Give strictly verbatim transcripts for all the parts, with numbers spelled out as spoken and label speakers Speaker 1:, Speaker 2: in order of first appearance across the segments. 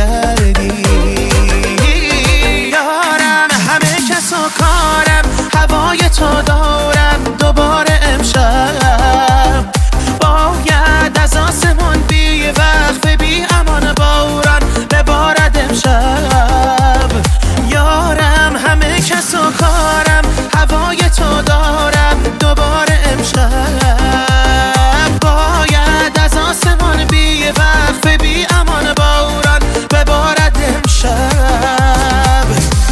Speaker 1: برگردی. یارم همه کس و کارم، هوای تو دارم دوباره امشب. باید از آسمون بی وقت بی امان باران ببارد امشب. یارم همه کس و کارم، هوای تو دارم دوباره امشب. باید از آسمان بی وقت بی امان باران ببارد امشب.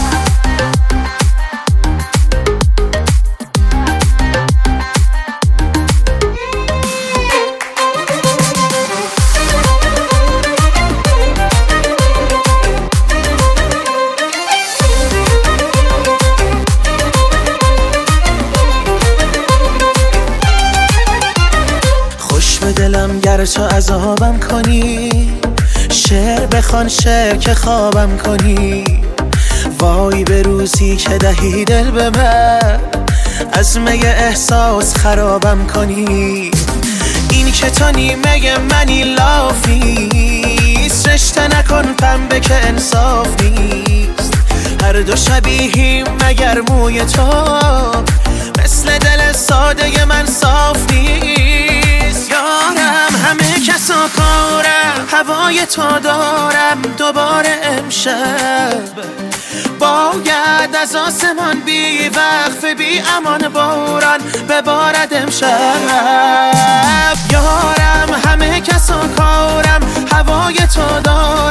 Speaker 1: دلم گر تو عذابم کنی، شعر بخوان شعر که خوابم کنی. وای به روزی که دهی دل به من، از می احساس خرابم کنی. این که تو نیمه منی لاف نیست، رشته نکن پنبه که انصاف نیست. هر دو شبیهیم مگر موی تو، مثل دل ساده من صاف نیست. یارم همه کس و کارم، هوای تو دارم دوباره امشب. باید از آسمان بی وقف بی امان باران ببارد امشب. یارم همه کس و کارم، هوای تو دارم